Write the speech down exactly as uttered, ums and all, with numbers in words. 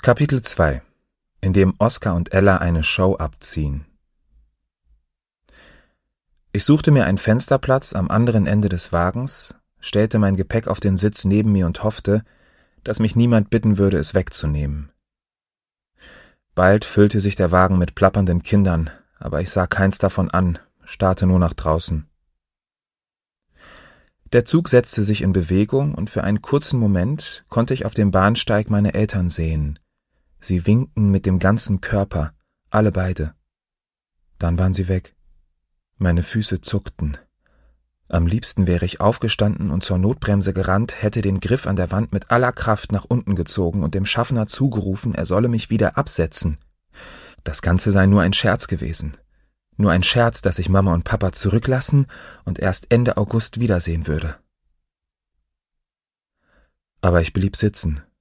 Kapitel zwei, in dem Oskar und Ella eine Show abziehen. Ich suchte mir einen Fensterplatz am anderen Ende des Wagens, stellte mein Gepäck auf den Sitz neben mir und hoffte, dass mich niemand bitten würde, es wegzunehmen. Bald füllte sich der Wagen mit plappernden Kindern, aber ich sah keins davon an, starrte nur nach draußen. Der Zug setzte sich in Bewegung und für einen kurzen Moment konnte ich auf dem Bahnsteig meine Eltern sehen. Sie winkten mit dem ganzen Körper, alle beide. Dann waren sie weg. Meine Füße zuckten. Am liebsten wäre ich aufgestanden und zur Notbremse gerannt, hätte den Griff an der Wand mit aller Kraft nach unten gezogen und dem Schaffner zugerufen, er solle mich wieder absetzen. Das Ganze sei nur ein Scherz gewesen. Nur ein Scherz, dass ich Mama und Papa zurücklassen und erst Ende August wiedersehen würde. Aber ich blieb sitzen.